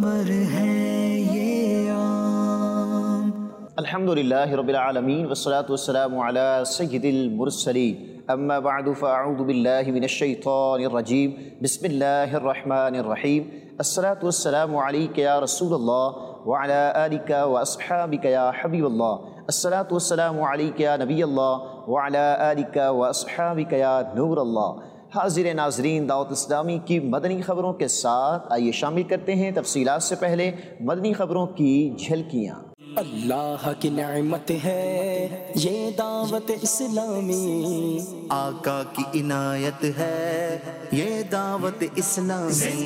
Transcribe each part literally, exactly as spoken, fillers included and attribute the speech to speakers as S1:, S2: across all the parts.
S1: امر ہے یہ عام.
S2: الحمدللہ رب العالمین والصلاة والسلام علی سید المرسلین. اما بعد فاعوذ باللہ من الشیطان الرجیم. بسم اللہ الرحمن الرحیم. الصلاة والسلام علیک یا رسول اللہ وعلی آلک واصحابک یا حبیب اللہ. الصلاة والسلام علیک یا نبی اللہ وعلی آلک واصحابک یا نور اللہ. حاضر ناظرین، دعوت اسلامی کی مدنی خبروں کے ساتھ آئیے شامل کرتے ہیں تفصیلات سے پہلے مدنی خبروں کی جھلکیاں.
S3: اللہ کی نعمت ہے یہ دعوت اسلامی،
S1: آقا کی عنایت ہے یہ دعوت اسلامی.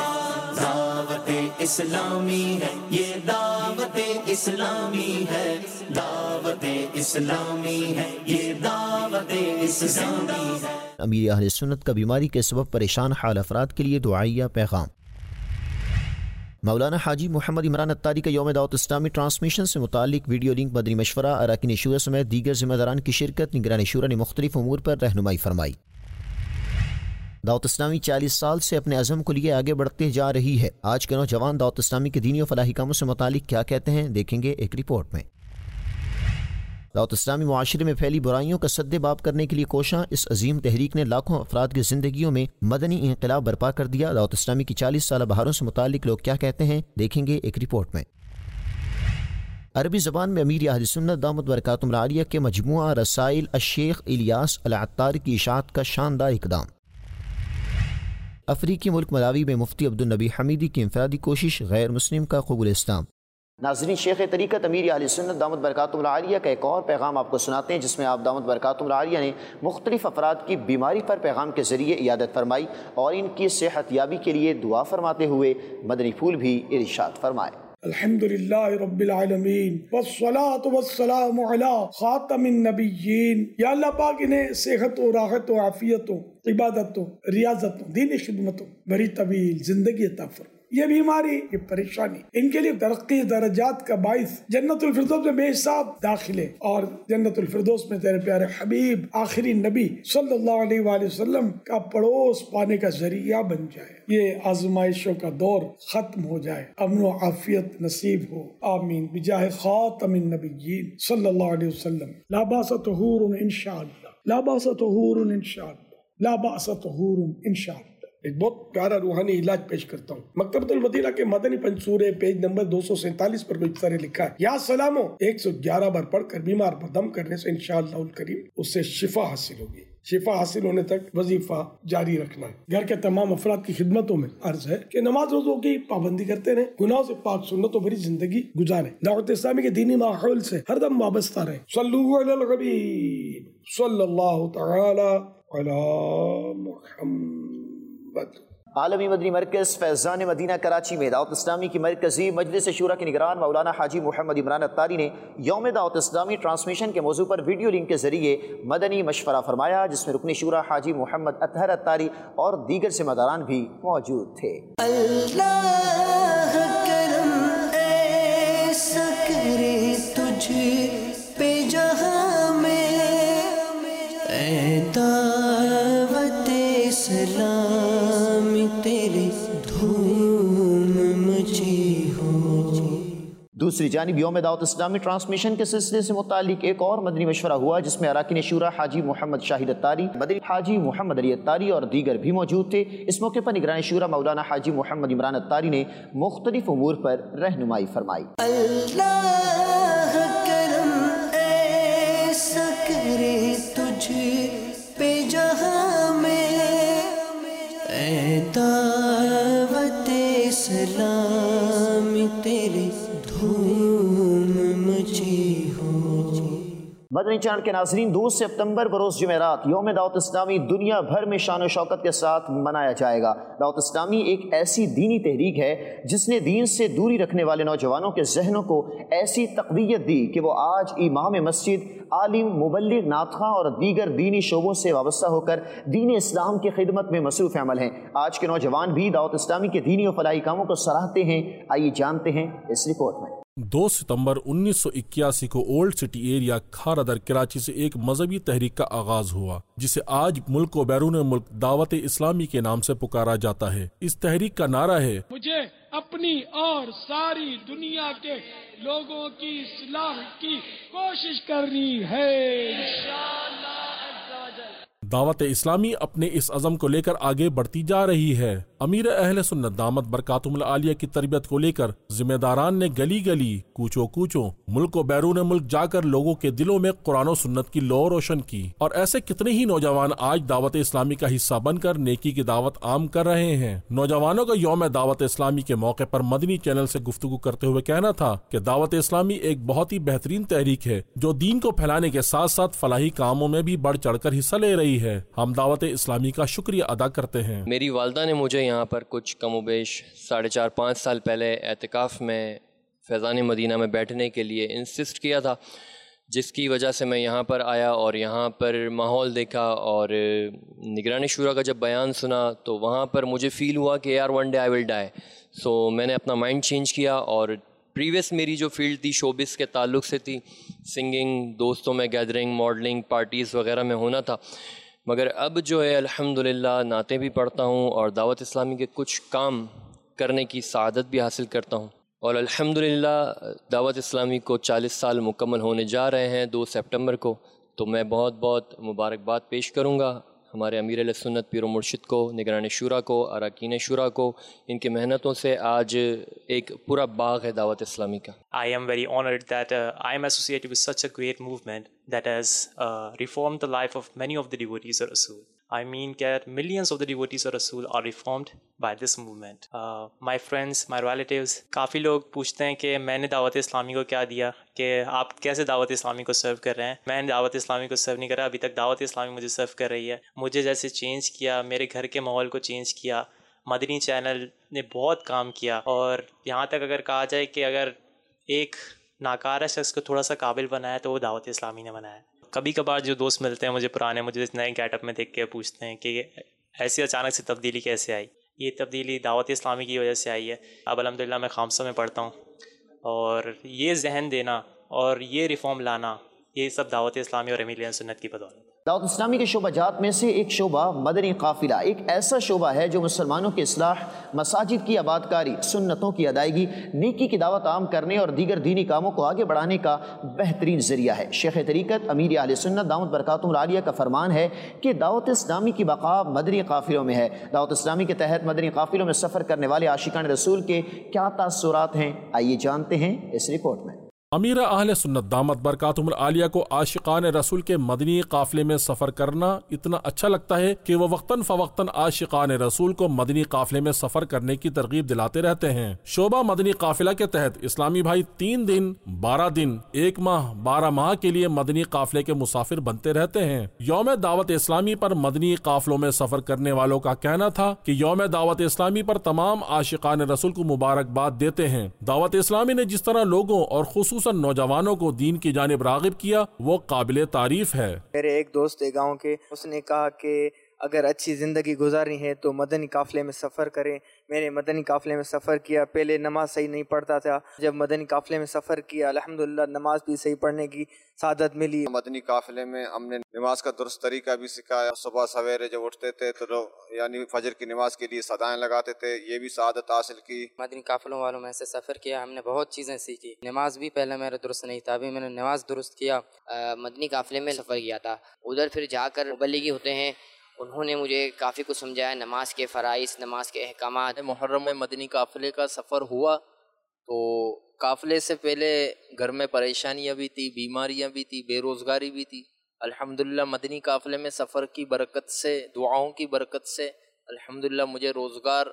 S3: دعوت اسلامی ہے یہ دعوت اسلامی ہے، دعوت اسلامی ہے یہ دعوت اسلامی ہے.
S2: امیر اہل سنت کا بیماری کے سبب پریشان حال افراد کے لیے دعائیہ پیغام. مولانا حاجی محمد عمران اتاری کا یوم دعوت اسلامی ٹرانسمیشن سے متعلق ویڈیو لنک مدنی مشورہ اراکین شورا سمیت دیگر ذمہ داران کی شرکت. نگران شورا نے مختلف امور پر رہنمائی فرمائی. دعوت اسلامی چالیس سال سے اپنے عزم کو لیے آگے بڑھتے جا رہی ہے. آج کے نوجوان دعوت اسلامی کے دینی و فلاحی کاموں سے متعلق کیا کہتے ہیں، دیکھیں گے ایک رپورٹ میں. دعوت اسلامی معاشرے میں پھیلی برائیوں کا سد باب کرنے کے لیے کوشاں. اس عظیم تحریک نے لاکھوں افراد کی زندگیوں میں مدنی انقلاب برپا کر دیا. دعوت اسلامی کی چالیس سالہ بہاروں سے متعلق لوگ کیا کہتے ہیں، دیکھیں گے ایک رپورٹ میں. عربی زبان میں امیر اہل سنت دامت برکاتہم العالیہ کے مجموعہ رسائل الشیخ الیاس العطار کی اشاعت کا شاندار اقدام. افریقی ملک ملاوی میں مفتی عبدالنبی حمیدی کی انفرادی کوشش، غیر مسلم کا قبول اسلام. ناظرین، شیخ طریقت امیر اہل سنت دامت برکاتہم العالیہ کا ایک اور پیغام آپ کو سناتے ہیں، جس میں آپ دامت برکاتہم العالیہ نے مختلف افراد کی بیماری پر پیغام کے ذریعے عیادت فرمائی اور ان کی صحت یابی کے لیے دعا فرماتے ہوئے مدنی پھول بھی ارشاد فرمائے.
S4: الحمدللہ رب العالمین والصلاة والسلام علی خاتم النبیین. یا اللہ پاک انہیں صحت و راحت و عافیت و عبادت و ریاضت و دین خدمت و بڑی طویل زندگی عطا فرما. یہ بیماری، یہ پریشانی ان کے لیے ترقی درجات کا باعث، جنت الفردوس میں بے حساب داخلے اور جنت الفردوس میں تیرے پیارے حبیب آخری نبی صلی اللہ علیہ وآلہ وسلم کا پڑوس پانے کا ذریعہ بن جائے. یہ آزمائشوں کا دور ختم ہو جائے، امن و عافیت نصیب ہو، آمین بجاہ خاتم النبیین صلی اللہ علیہ وسلم. لا باس طہور انشاءاللہ، لا باس طہور انشاءاللہ، لا باس طہور انشاءاللہ. ایک بہت پیارا روحانی علاج پیش کرتا ہوں. مکتبۃ المدینہ کے مدنی پنصورے پیج نمبر دو سو سینتالیس پر کوئی طرح لکھا ہے، یا سلامو ایک سو گیارہ بار پڑھ کر بیمار پر دم کرنے سے انشاءاللہ الکریم اس سے شفا حاصل ہوگی. شفا حاصل ہونے تک وظیفہ جاری رکھنا ہے. گھر کے تمام افراد کی خدمتوں میں عرض ہے کہ نماز روزوں کی پابندی کرتے رہیں، گناہوں سے پاک سنتوں بھری زندگی گزاریں، دعوت اسلامی کے دینی ماحول سے ہر دم وابستہ رہیں. صلو علی الحبیب صلی اللہ تعالی علی محمد.
S2: عالمی مدنی مرکز فیضان مدینہ کراچی میں دعوت اسلامی کی مرکزی مجلس شورا کے نگران مولانا حاجی محمد عمران اتاری نے یوم دعوت اسلامی ٹرانسمیشن کے موضوع پر ویڈیو لنک کے ذریعے مدنی مشورہ فرمایا، جس میں رکن شورا حاجی محمد اطہر اتاری اور دیگر ذمہ داران بھی موجود تھے.
S1: اللہ کرم ایسا کرے تجھ پہ جہاں میں، اے دعوت اسلام تیری دھوم مچی ہو.
S2: دوسری جانب یوم دعوت اسلامی ٹرانسمیشن کے سلسلے سے متعلق ایک اور مدنی مشورہ ہوا، جس میں اراکین شورا حاجی محمد شاہد اتاری، مدنی حاجی محمد علی اتاری اور دیگر بھی موجود تھے. اس موقع پر نگران شورا مولانا حاجی محمد عمران اتاری نے مختلف امور پر رہنمائی فرمائی.
S1: اللہ کرم ایسا کرے تجھ پہ جہاں میں، اے دعوت اسلام تیری دھوم مچی ہو.
S2: مدنی چینل کے ناظرین، دو ستمبر بروز جمعرات یوم دعوت اسلامی دنیا بھر میں شان و شوکت کے ساتھ منایا جائے گا. دعوت اسلامی ایک ایسی دینی تحریک ہے جس نے دین سے دوری رکھنے والے نوجوانوں کے ذہنوں کو ایسی تقویت دی کہ وہ آج امام مسجد، عالم، مبلغ، ناطخواں اور دیگر دینی شعبوں سے وابستہ ہو کر دین اسلام کی خدمت میں مصروف عمل ہیں. آج کے نوجوان بھی دعوت اسلامی کے دینی و فلاحی کاموں کو سراہتے ہیں. آئیے جانتے ہیں اس رپورٹ میں.
S5: دو ستمبر انیس سو اکیاسی کو old city area Kharadar Karachi سے ایک مذہبی تحریک کا آغاز ہوا، جسے آج ملک و بیرون ملک دعوت اسلامی کے نام سے پکارا جاتا ہے. اس تحریک کا نعرہ ہے،
S6: مجھے
S4: اپنی اور ساری دنیا کے لوگوں کی اصلاح کی کوشش کرنی ہے انشاءاللہ عز و جل۔
S5: دعوت اسلامی اپنے اس عزم کو لے کر آگے بڑھتی جا رہی ہے۔ امیر اہل سنت دامت برکاتہم العالیہ کی تربیت کو لے کر ذمہ داران نے گلی گلی کوچوں کوچوں ملک و بیرون ملک جا کر لوگوں کے دلوں میں قرآن و سنت کی لو روشن کی، اور ایسے کتنے ہی نوجوان آج دعوت اسلامی کا حصہ بن کر نیکی کی دعوت عام کر رہے ہیں۔ نوجوانوں کا یوم دعوت اسلامی کے موقع پر مدنی چینل سے گفتگو کرتے ہوئے کہنا تھا کہ دعوت اسلامی ایک بہت ہی بہترین تحریک ہے جو دین کو پھیلانے کے ساتھ ساتھ فلاحی کاموں میں بھی بڑھ چڑھ کر حصہ لے رہی ہے۔ ہم دعوت اسلامی کا شکریہ ادا کرتے ہیں۔
S6: میری والدہ نے مجھے یہاں پر کچھ کم و بیش ساڑھے چار پانچ سال پہلے اعتکاف میں فیضان مدینہ میں بیٹھنے کے لیے انسسٹ کیا تھا، جس کی وجہ سے میں یہاں پر آیا اور یہاں پر ماحول دیکھا اور نگران شورا کا جب بیان سنا تو وہاں پر مجھے فیل ہوا کہ یار ون ڈے آئی ول ڈائی۔ سو میں نے اپنا مائنڈ چینج کیا، اور پریویس میری جو فیلڈ تھی شوبس کے تعلق سے تھی، سنگنگ، دوستوں میں گیدرنگ، ماڈلنگ، پارٹیز وغیرہ میں ہونا تھا، مگر اب جو ہے الحمدللہ نعتیں بھی پڑھتا ہوں اور دعوت اسلامی کے کچھ کام کرنے کی سعادت بھی حاصل کرتا ہوں، اور الحمدللہ دعوت اسلامی کو چالیس سال مکمل ہونے جا رہے ہیں دو سپٹمبر کو، تو میں بہت بہت مبارکباد پیش کروں گا ہمارے امیر اہل سنت پیر و مرشد کو، نگران شورا کو، اراکین شورا کو۔ ان کی محنتوں سے آج ایک پورا باغ ہے دعوت اسلامی کا۔
S7: I am very honored that uh, I am associated with such a great movement that has uh, reformed the life of many of the devotees of Rasul. I mean that millions of the devotees of Rasul are reformed by this movement. Uh, my friends, my relatives, کافی لوگ پوچھتے ہیں کہ میں نے دعوت اسلامی کو کیا دیا، کہ آپ کیسے دعوت اسلامی کو سرو کر رہے ہیں۔ میں نے دعوت اسلامی کو سرو نہیں کرا، ابھی تک دعوت اسلامی مجھے سرو کر رہی ہے۔ مجھے جیسے چینج کیا، میرے گھر کے ماحول کو چینج کیا، مدنی چینل نے بہت کام کیا، اور یہاں تک اگر کہا جائے کہ اگر ایک ناکارہ شخص کو تھوڑا سا قابل بنایا تو وہ دعوت اسلامی نے بنایا۔ کبھی کبھار جو دوست ملتے ہیں مجھے پرانے، مجھے اس نئے گیٹ اپ میں دیکھ کے پوچھتے ہیں کہ ایسی اچانک سے تبدیلی کیسے آئی۔ یہ تبدیلی دعوت اسلامی کی وجہ سے آئی ہے۔ اب الحمدللہ میں خامسہ میں پڑھتا ہوں، اور یہ ذہن دینا اور یہ ریفارم لانا، یہ سب دعوت اسلامی اور امیر اہل سنت کی بدولت۔
S2: دعوت اسلامی کے شعبہ جات میں سے ایک شعبہ مدنی قافلہ ایک ایسا شعبہ ہے جو مسلمانوں کی اصلاح، مساجد کی آباد کاری، سنتوں کی ادائیگی، نیکی کی دعوت عام کرنے اور دیگر دینی کاموں کو آگے بڑھانے کا بہترین ذریعہ ہے۔ شیخ طریقت امیر اہل سنت دامت برکاتہم العالیہ کا فرمان ہے کہ دعوت اسلامی کی بقا مدنی قافلوں میں ہے۔ دعوت اسلامی کے تحت مدنی قافلوں میں سفر کرنے والے عاشقان رسول کے کیا تاثرات ہیں، آئیے جانتے ہیں اس رپورٹ میں۔
S5: امیر اہل سنت دامت برکاتہم العالیہ کو عاشقان رسول کے مدنی قافلے میں سفر کرنا اتنا اچھا لگتا ہے کہ وہ وقتاً فوقتاً عاشقان رسول کو مدنی قافلے میں سفر کرنے کی ترغیب دلاتے رہتے ہیں۔ شعبہ مدنی قافلہ کے تحت اسلامی بھائی تین دن، بارہ دن، ایک ماہ، بارہ ماہ کے لیے مدنی قافلے کے مسافر بنتے رہتے ہیں۔ یوم دعوت اسلامی پر مدنی قافلوں میں سفر کرنے والوں کا کہنا تھا کہ یوم دعوت اسلامی پر تمام عاشقان رسول کو مبارکباد دیتے ہیں۔ دعوت اسلامی نے جس طرح لوگوں اور خصوصاً نوجوانوں کو دین کی جانب راغب کیا وہ قابل تعریف ہے۔
S8: میرے ایک دوست ہے گاؤں کے، اس نے کہا کہ اگر اچھی زندگی گزارنی ہے تو مدنی قافلے میں سفر کریں۔ میں نے مدنی قافلے میں سفر کیا، پہلے نماز صحیح نہیں پڑھتا تھا، جب مدنی قافلے میں سفر کیا الحمدللہ نماز بھی صحیح پڑھنے کی سعادت ملی۔
S9: مدنی قافلے میں ہم نے نماز کا درست طریقہ بھی سکھایا، صبح سویرے جب اٹھتے تھے تو یعنی فجر کی نماز کے لیے صدائیں لگاتے تھے، یہ بھی سعادت حاصل کی۔
S10: مدنی قافلوں والوں میں سے سفر کیا، ہم نے بہت چیزیں سیکھی۔ نماز بھی پہلے میرا درست نہیں تھا، ابھی میں نے نماز درست کیا۔
S11: مدنی قافلے میں سفر کیا تھا، ادھر پھر جا کر مبلغی ہوتے ہیں، انہوں نے مجھے کافی کچھ سمجھایا، نماز کے فرائض، نماز کے احکامات۔
S12: محرم میں مدنی قافلے کا سفر ہوا تو قافلے سے پہلے گھر میں پریشانیاں بھی تھی، بیماریاں بھی تھی، بے روزگاری بھی تھی۔ الحمدللہ مدنی قافلے میں سفر کی برکت سے، دعاؤں کی برکت سے الحمدللہ مجھے روزگار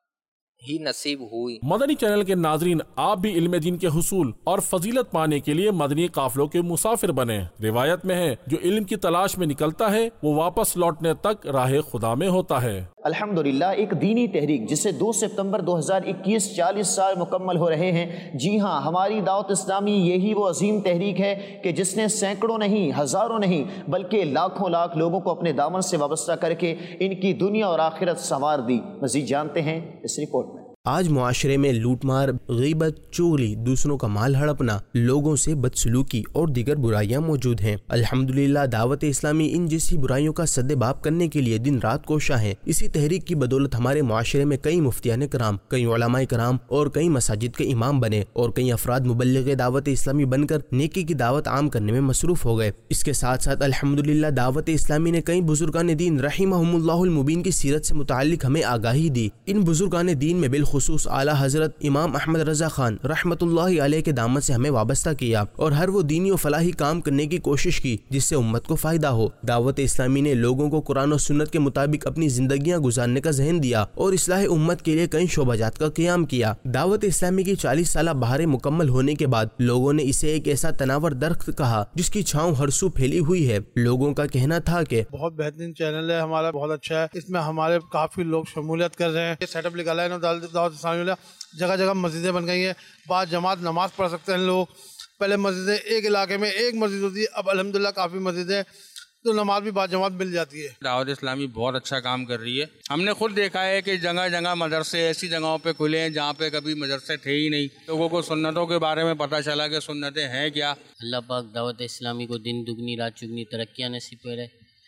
S12: ہی نصیب ہوئی۔
S5: مدنی چینل کے ناظرین، آپ بھی علم دین کے حصول اور فضیلت پانے کے لیے مدنی قافلوں کے مسافر بنے۔ روایت میں ہے جو علم کی تلاش میں نکلتا ہے وہ واپس لوٹنے تک راہ خدا میں ہوتا ہے۔
S2: الحمدللہ ایک دینی تحریک جسے دو ستمبر دو ہزار اکیس چالیس سال مکمل ہو رہے ہیں۔ جی ہاں، ہماری دعوت اسلامی یہی وہ عظیم تحریک ہے کہ جس نے سینکڑوں نہیں، ہزاروں نہیں بلکہ لاکھوں لاکھ لوگوں کو اپنے دامن سے وابستہ کر کے ان کی دنیا اور آخرت سنوار دی۔ مزید جانتے ہیں اس رپورٹ میں۔
S13: آج معاشرے میں لوٹ مار، غیبت، چغلی، دوسروں کا مال ہڑپنا، لوگوں سے بدسلوکی اور دیگر برائیاں موجود ہیں۔ الحمدللہ دعوت اسلامی ان جیسی برائیوں کا سد باب کرنے کے لیے دن رات کوشاں ہے۔ اسی تحریک کی بدولت ہمارے معاشرے میں کئی مفتیان کرام، کئی علماء کرام اور کئی مساجد کے امام بنے اور کئی افراد مبلغ دعوت اسلامی بن کر نیکی کی دعوت عام کرنے میں مصروف ہو گئے۔ اس کے ساتھ ساتھ الحمدللہ دعوت اسلامی نے کئی بزرگان دین رحمہم اللہ المبین کی سیرت سے متعلق ہمیں آگاہی دی۔ ان بزرگان دین میں بالخصوص اعلیٰ حضرت امام احمد رضا خان رحمت اللہ علیہ کے دامن سے ہمیں وابستہ کیا اور ہر وہ دینی و فلاحی کام کرنے کی کوشش کی جس سے امت کو فائدہ ہو۔ دعوت اسلامی نے لوگوں کو قرآن و سنت کے مطابق اپنی زندگیاں گزارنے کا ذہن دیا اور اصلاح امت کے لیے کئی شعبہ جات کا قیام کیا۔ دعوت اسلامی کی چالیس سالہ بہاریں مکمل ہونے کے بعد لوگوں نے اسے ایک ایسا تناور درخت کہا جس کی چھاؤں ہر سو پھیلی ہوئی ہے۔ لوگوں کا کہنا تھا کہ
S14: بہت بہترین چینل ہے ہمارا، بہت اچھا ہے، اس میں ہمارے کافی لوگ شمولیت کر رہے ہیں۔ یہ سیٹ اپ نکالا ہے دعوت اسلامی، جگہ جگہ مسجدیں بن گئی ہیں، بعض جماعت نماز پڑھ سکتے ہیں لوگ۔ پہلے مسجدیں ایک علاقے میں ایک مسجد ہوتی ہے، اب الحمدللہ کافی مسجدیں تو نماز بھی بعض جماعت مل جاتی ہے۔
S15: دعوت اسلامی بہت اچھا کام کر رہی ہے۔ ہم نے خود دیکھا ہے کہ جگہ جگہ مدرسے ایسی جگہوں پہ کھلے ہیں جہاں پہ کبھی مدرسے تھے ہی نہیں۔ لوگوں کو سنتوں کے بارے میں پتہ چلا کہ سنتیں ہیں کیا۔
S16: اللہ پاک دعوت اسلامی کو دن دگنی رات چگنی ترقیاں نصیب کرے،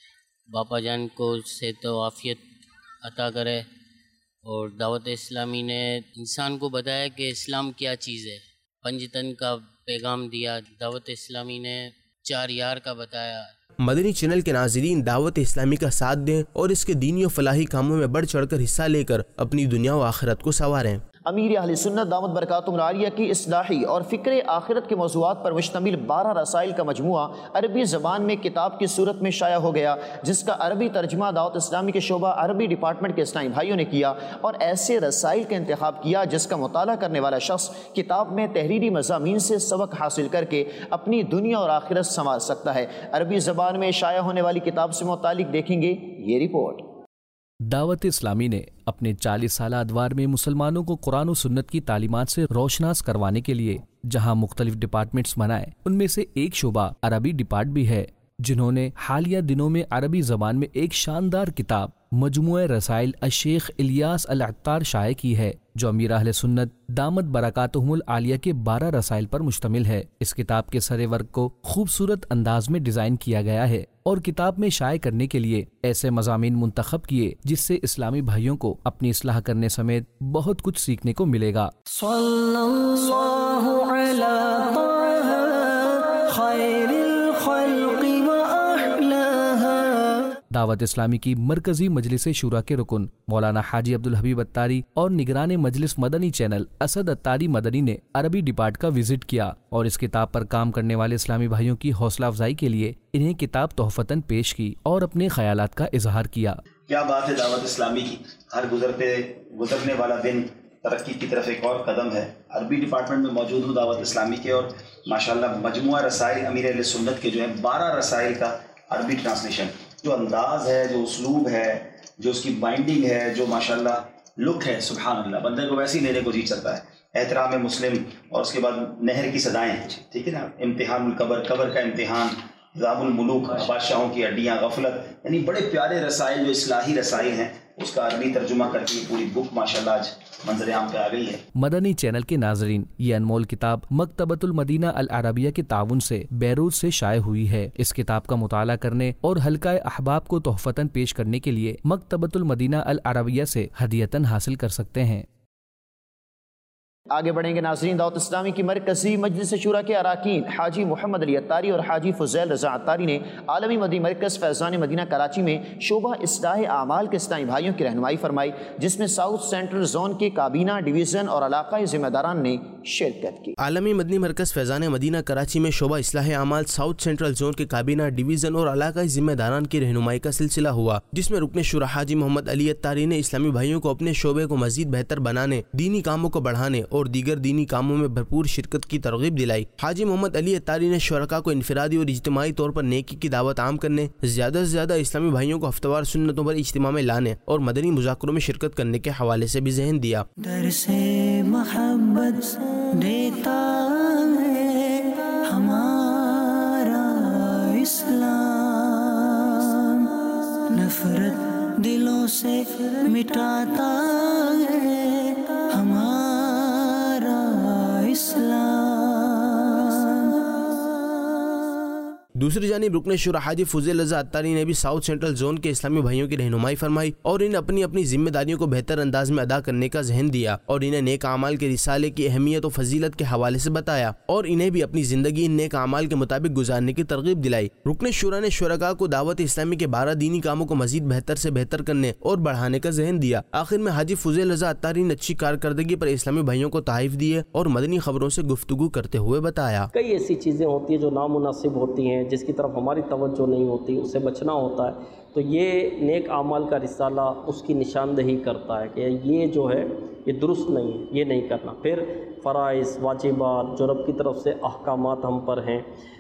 S16: باپا جان کو صحت و عافیت عطا کرے، اور دعوت اسلامی نے انسان کو بتایا کہ اسلام کیا چیز ہے، پنجتن کا پیغام دیا، دعوت اسلامی نے چار یار کا بتایا۔
S13: مدنی چینل کے ناظرین دعوت اسلامی کا ساتھ دیں اور اس کے دینی و فلاحی کاموں میں بڑھ چڑھ کر حصہ لے کر اپنی دنیا و آخرت کو سنواریں۔
S2: امیر اہل سنت دامت برکاتہم العالیہ کی اصلاحی اور فکر آخرت کے موضوعات پر مشتمل بارہ رسائل کا مجموعہ عربی زبان میں کتاب کی صورت میں شائع ہو گیا، جس کا عربی ترجمہ دعوت اسلامی کے شعبہ عربی ڈپارٹمنٹ کے اسلامی بھائیوں نے کیا اور ایسے رسائل کا انتخاب کیا جس کا مطالعہ کرنے والا شخص کتاب میں تحریری مضامین سے سبق حاصل کر کے اپنی دنیا اور آخرت سنوار سکتا ہے۔ عربی زبان میں شائع ہونے والی کتاب سے متعلق دیکھیں گے یہ رپورٹ۔
S17: دعوت اسلامی نے اپنے چالیس سالہ ادوار میں مسلمانوں کو قرآن و سنت کی تعلیمات سے روشناس کروانے کے لیے جہاں مختلف ڈپارٹمنٹس بنائے، ان میں سے ایک شعبہ عربی ڈپارٹ بھی ہے، جنہوں نے حالیہ دنوں میں عربی زبان میں ایک شاندار کتاب مجموعہ رسائل الشیخ الیاس العطار شائع کی ہے، جو امیر اہل سنت دامت برکاتہم العالیہ کے بارہ رسائل پر مشتمل ہے۔ اس کتاب کے سرے ورق کو خوبصورت انداز میں ڈیزائن کیا گیا ہے اور کتاب میں شائع کرنے کے لیے ایسے مضامین منتخب کیے جس سے اسلامی بھائیوں کو اپنی اصلاح کرنے سمیت بہت کچھ سیکھنے کو ملے گا۔
S1: صلی اللہ علی طه خیر الخلق
S17: دعوت اسلامی کی مرکزی مجلس شورا کے رکن مولانا حاجی عبدالحبیب اتاری اور نگران مجلس مدنی چینل اسد اتاری مدنی نے عربی ڈپارٹ کا وزٹ کیا اور اس کتاب پر کام کرنے والے اسلامی بھائیوں کی حوصلہ افزائی کے لیے انہیں کتاب تحفتاً پیش کی اور اپنے خیالات کا اظہار کیا۔
S18: کیا بات ہے دعوت اسلامی کی، ہر گزرتے گزرنے والا دن ترقی کی طرف ایک اور قدم ہے۔ عربی ڈپارٹمنٹ میں موجود ہوں دعوت اسلامی کے، اور ماشاءاللہ مجموعہ رسائل امیر اہل سنت کے جو ہیں بارہ رسائل کا عربی ٹرانسلیشن، جو انداز ہے، جو اسلوب ہے، جو اس کی بائنڈنگ ہے، جو ماشاءاللہ لک ہے، سبحان اللہ، بندے کو ویسے ہی لینے کو جی چلتا ہے۔ احترام مسلم، اور اس کے بعد نہر کی صدائیں، ٹھیک ہے نا، امتحان القبر، قبر کا امتحان، نظام الملوک، بادشاہوں کی ہڈیاں، غفلت، یعنی بڑے پیارے رسائل جو اصلاحی رسائل ہیں، اس کا عربی ترجمہ کر کے پوری بک ماشاءاللہ آج منظر عام پہ آ گئی ہے۔
S17: مدنی چینل کے ناظرین، یہ انمول کتاب مکتبۃ المدینہ العربیہ کے تعاون سے بیروت سے شائع ہوئی ہے۔ اس کتاب کا مطالعہ کرنے اور حلقہ احباب کو تحفتاً پیش کرنے کے لیے مکتبۃ المدینہ العربیہ سے ہدیتاً حاصل کر سکتے ہیں۔
S2: آگے بڑھیں گے ناظرین۔ دعوت اسلامی کی مرکزی مجلس شورا کے اراکین حاجی محمد علی اتاری اور حاجی فضیل رضا اتاری نے عالمی مدنی مرکز فیضان مدینہ کراچی میں شعبہ اصلاح اعمال کے اسلامی بھائیوں کی رہنمائی فرمائی، جس میں ساؤتھ سینٹرل زون کے کابینہ، ڈویژن اور علاقائی ذمہ داران نے شرکت کی۔
S13: عالمی مدنی مرکز فیضان مدینہ کراچی میں شعبہ اصلاح اعمال ساؤتھ سینٹرل زون کے کابینہ، ڈویژن اور علاقائی ذمہ داران کی رہنمائی کا سلسلہ ہوا، جس میں رکن شورا حاجی محمد علی اتاری نے اسلامی بھائیوں کو اپنے شعبے کو مزید بہتر بنانے، دینی کاموں کو بڑھانے اور دیگر دینی کاموں میں بھرپور شرکت کی ترغیب دلائی۔ حاجی محمد علی اتاری نے شرکاء کو انفرادی اور اجتماعی طور پر نیکی کی دعوت عام کرنے، زیادہ سے زیادہ اسلامی بھائیوں کو ہفتہ وار سنتوں پر اجتماع میں لانے اور مدنی مذاکروں میں شرکت کرنے کے حوالے سے بھی ذہن دیا۔
S1: درس محبت دیتا ہے ہمارا اسلام، نفرت دلوں سے مٹاتا ہے ہمارا
S13: दूसरी जानिब रुकन शुरा हाजी फुज़ैल रज़ा अत्तारी ने भी साउथ सेंट्रल जोन के इस्लामी भाइयों की रहनुमाई फरमाई और इन्हें अपनी अपनी जिम्मेदारियों को बेहतर अंदाज में अदा करने का ज़हन दिया और इन्हें नेक अमाल के रिसाले की अहमियत और फजीलत के हवाले से बताया और इन्हें भी अपनी जिंदगी इन नेक अमाल के मुताबिक गुजारने की तरगीब दिलाई। रुकन शुरा ने शुरका को दावत इस्लामी के बारह दीनी कामों को मजीद बेहतर से बेहतर करने और बढ़ाने का ज़हन दिया। आखिर में हाजी फुज़ैल रज़ा अत्तारी ने अच्छी कारकर्दगी पर इस्लामी भाइयों को तहफ़ दिए और मदनी खबरों से गुफ्तगू करते हुए बताया,
S19: कई ऐसी चीज़ें होती हैं जो नामुनासिब होती हैं, जिसकी तरफ हमारी तवज्जो नहीं होती, उससे बचना होता है। तो ये नेक आमाल का रिसाला उसकी निशानदही करता है कि ये जो है ये दुरुस्त नहीं है, ये नहीं करना। फिर फ़राइज़ वाजिबात जो रब की तरफ से अहकामात हम पर हैं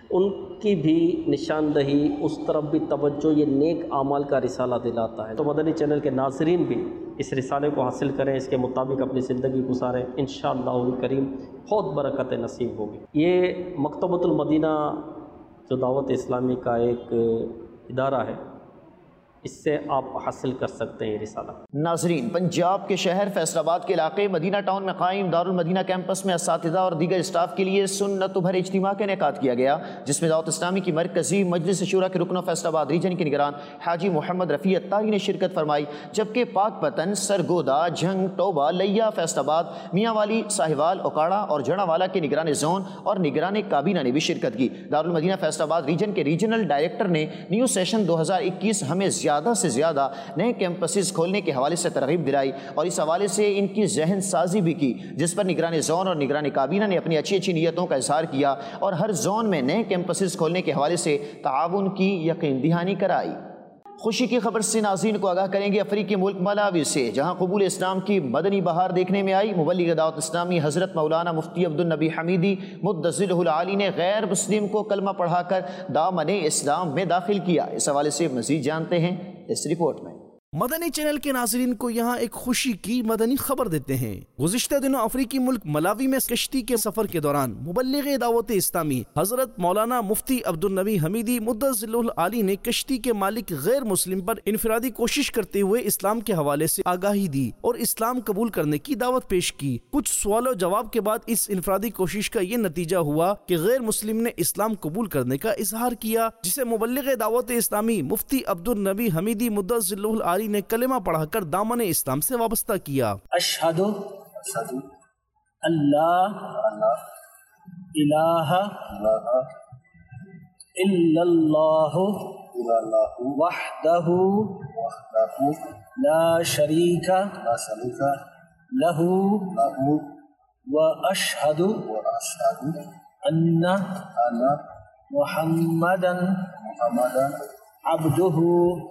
S19: उनकी भी निशानदही, उस तरफ भी तवज्जो ये नेक आमाल का रिसाला दिलाता है। तो मदनी चैनल के नाज़रीन भी इस रिसाले को हासिल करें, इसके मुताबिक अपनी ज़िंदगी गुजारें, इंशाअल्लाह करीम बहुत बरकत नसीब होगी। ये मकतबतुल मदीना जो दावत इस्लामी का एक इदारा है, इससे आप हासिल कर सकते हैं रिसाला।
S2: नाजरीन, पंजाब के शहर फैसलाबाद के इलाके मदीना टाउन में कायम दारुल मदीना कैंपस में असातिज़ा और दीगर स्टाफ के लिए सुन्नत भर इज्तिमा का इनेकाद किया गया, जिसमें दावत इस्लामी की मरकजी मजलिस शूरा के रुकन फैसलाबाद रीजन के निगरान हाजी मोहम्मद रफ़ी अत्तारी ने शिरकत फरमाई, जबकि पाक पतन, सरगोदा, झंग, टोबा, लिया, फैसलाबाद, मियाँ वाली, साहिवाल, ओकाड़ा और जड़ावाला के निगरान जोन और निगरान काबीना ने भी शिरकत की। दारुल मदीना फैसलाबाद रीजन के रीजनल डायरेक्टर ने न्यू सेशन दो हज़ार इक्कीस हमें ज़्यादा से ज़्यादा नए कैंपसेस खोलने के हवाले से तरगीब दिलाई और इस हवाले से इनकी जहन साजी भी की, जिस पर निगरान जोन और निगरान काबीना ने अपनी अच्छी अच्छी नीयतों का इजहार किया और हर जोन में नए कैंपसेस खोलने के हवाले से ताउन की यकीन दहानी कराई। खुशी की खबर से नाज़रीन को आगाह करेंगे अफ्रीकी मुल्क मलावी से, जहाँ कबूल इस्लाम की मदनी बहार देखने में आई। मुबल्लिग दावत इस्लामी हज़रत मौलाना मुफ्ती अब्दुल नबी हमीदी मुद्दज़िलहुल आली ने गैर मुस्लिम को कलमा पढ़ाकर दामन इस्लाम में दाखिल किया। इस हवाले से मज़ीद जानते हैं इस रिपोर्ट में।
S20: मदनी चैनल के नाज़रीन को यहाँ एक खुशी की मदनी खबर देते हैं। गुज़िश्ता दिनों अफ्रीकी मुल्क मलावी में कश्ती के सफर के दौरान मुबल्लिग दावत इस्लामी हज़रत मौलाना मुफ्ती अब्दुल नबी हमीदी मुद्दज़िलहुल आली ने कश्ती के मालिक गैर मुस्लिम पर इनफरादी कोशिश करते हुए इस्लाम के हवाले से आगाही दी और इस्लाम कबूल करने की दावत पेश की। कुछ सवालों जवाब के बाद इस इनफरादी कोशिश का ये नतीजा हुआ कि गैर मुस्लिम ने इस्लाम कबूल करने का इजहार किया, जिसे मुबल्लिग दावत इस्लामी मुफ्ती अब्दुल नबी हमीदी मुद्दज़िलहुल आली ने कलेमा पढ़ाकर दामन इस्लाम से वाबस्ता किया।
S21: अशहदु अल्लाह इलाहा इल्लल्लाहु वहदहु ला शरीका लहू व अशहदु अन्ना मुहम्मदन अब्दुहु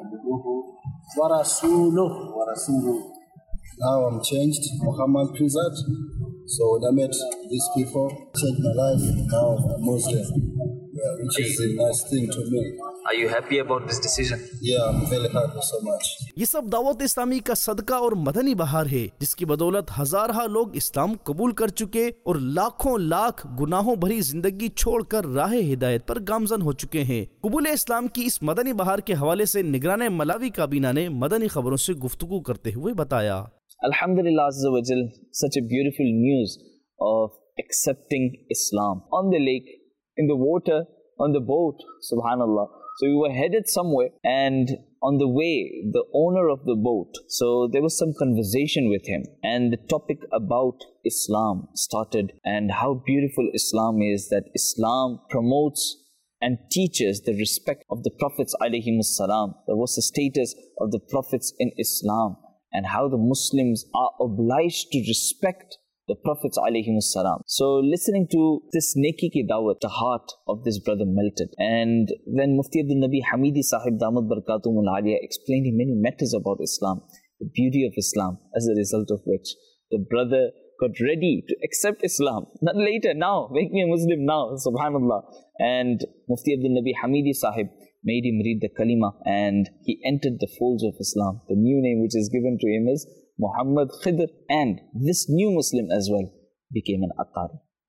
S21: ورسوله ورسوله.
S22: Now I'm changed, Muhammad Krizat. So when I met these people, changed my life. Now I'm Muslim, yeah, which is a nice thing to me.
S23: Are you happy about this decision?
S22: Yeah, I'm very happy so much.
S20: ये सब दावत इस्लामी का सदका और मदनी बहार है, जिसकी बदौलत हजारहा लोग इस्लाम कबूल कर चुके और लाखों लाख गुनाहों भरी जिंदगी छोड़कर राह हिदायत पर गामजन हो चुके हैं। कबूल इस्लाम की इस मदनी बहार के हवाले से निगरान मलावी काबीना ने मदनी खबरों से गुफ्तगू करते हुए बताया,
S23: Alhamdulillah Azza wa Jal, such a beautiful news of accepting Islam on the lake, in the water, on the boat, subhanallah. So we were headed somewhere, and on the way, the owner of the boat, so there was some conversation with him, and the topic about Islam started, and how beautiful Islam is, that Islam promotes and teaches the respect of the Prophets alayhimus salam. There was the status of the Prophets in Islam, and how the Muslims are obliged to respect the Prophets alayhimus salam. So listening to this neki ki dawat, the heart of this brother melted. And when Mufti Abdul Nabi Hamidi Sahib Damat Barakatuhumul Aliyah explained him many matters about Islam, the beauty of Islam, as a result of which the brother got ready to accept Islam. Not later, now, make me a Muslim now, subhanallah. And Mufti Abdul Nabi Hamidi Sahib made him read the kalima, and he entered the folds of Islam. The new name which is given to him is Muhammad Khidr, and this new Muslim as well became an Attari.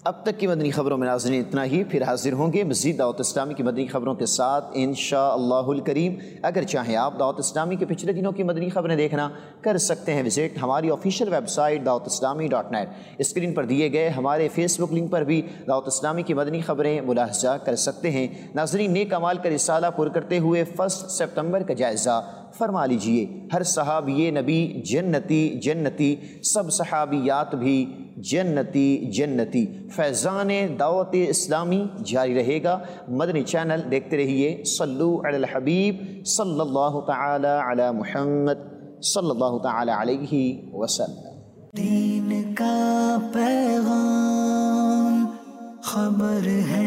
S2: اب تک کی مدنی خبروں میں ناظرین اتنا ہی، پھر حاضر ہوں گے مزید دعوت اسلامی کی مدنی خبروں کے ساتھ انشاءاللہ الکریم۔ اگر چاہیں آپ دعوت اسلامی کے پچھلے دنوں کی مدنی خبریں دیکھنا کر سکتے ہیں وزٹ ہماری آفیشیل ویب سائٹ دعوت اسلامی ڈاٹ نیٹ۔ اسکرین پر دیے گئے ہمارے فیس بک لنک پر بھی دعوت اسلامی کی مدنی خبریں ملاحظہ کر سکتے ہیں۔ ناظرین، نیک اعمال کا رسالہ پر کرتے ہوئے فرسٹ سپتمبر کا جائزہ فرما لیجئے۔ ہر صحابی نبی جنتی جنتی، سب صحابیات بھی جنتی جنتی۔ فیضان دعوت اسلامی جاری رہے گا۔ مدنی چینل دیکھتے رہیے۔ صلو علی الحبیب صلی اللہ تعالی علی محمد صلی اللہ تعالی علیہ وسلم۔
S1: دین کا پیغام خبر ہے